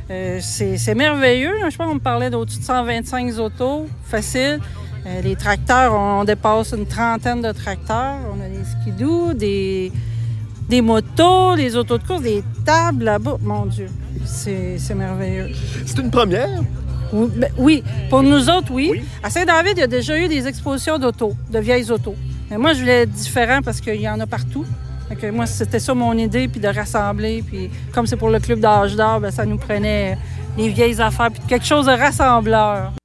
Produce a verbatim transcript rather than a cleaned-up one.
Euh, c'est, c'est merveilleux. Je pense qu'on me parlait d'au-dessus de cent vingt-cinq autos, facile. Euh, les tracteurs, on dépasse une trentaine de tracteurs. On a des skidoo, des, des motos, des autos de course, des tables là-bas. Mon Dieu, c'est, c'est merveilleux. C'est une première? Oui, ben, oui. Pour nous autres, oui. oui. À Saint-David, il y a déjà eu des expositions d'autos, de vieilles autos. Mais moi, je voulais être différent parce qu'il y en a partout. Fait que moi, c'était ça mon idée, puis de rassembler. Puis comme c'est pour le club d'âge d'or, ben, ça nous prenait des vieilles affaires, puis quelque chose de rassembleur.